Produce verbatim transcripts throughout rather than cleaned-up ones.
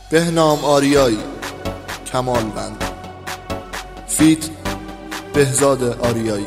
بهنام آریایی کمالوند فیت بهزاد آریایی.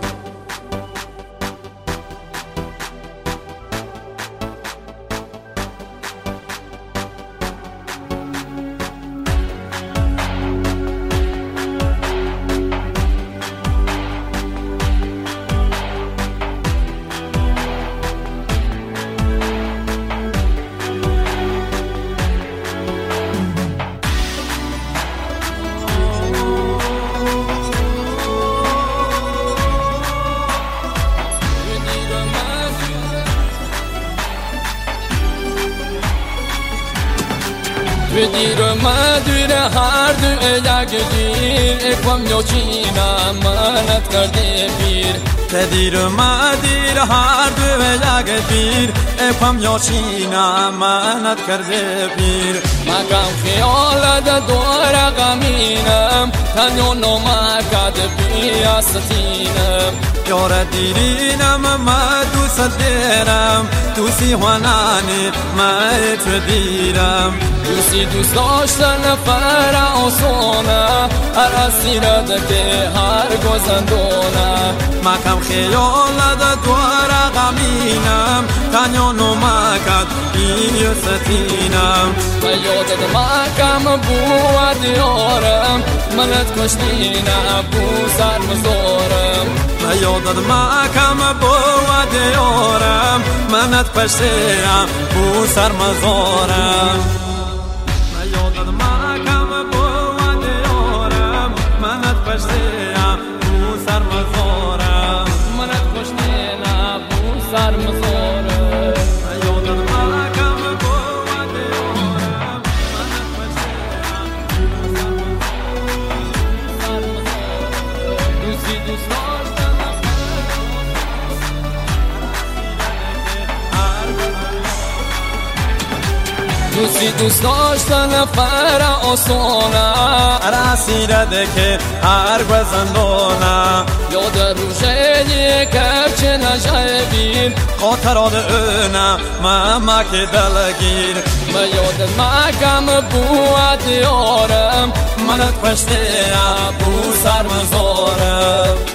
توی دیر و مدویر هر دو یکگیر اکوام یوچینم منت کرده بیر. دیر و مدیر هر دو یکگیر اکوام یوچینم منت کرده بیر. مکم خیالت دور غمینم تنیونو مکد بیاستینم. یار دیرینم ما دوست دیرم دوستی هنانی ما تو دیرم. دوستی دوست داشتن فر آسونه هر اسیرت که هر گذندونه. مکم خیالت دور غمینم تنیونو مکد بیاستینم. و یادت مکم بود یارم منت کشتینه بو سر مزارم. و یادت مکم بود یارم منت پشتیم بو سر مزارم. و یادت مکم بود یارم منت پشتیم بو سر مزارم. منت کشتینه بو سر مزارم. دوستی دوست داشتن فر آسونه رسیده که هر گذندونه. یاد روشه کفچه نشه بیر خاطرات اونه ممک دلگیر. و یاد مکم بود یارم منت پشتیم بو سر مزارم.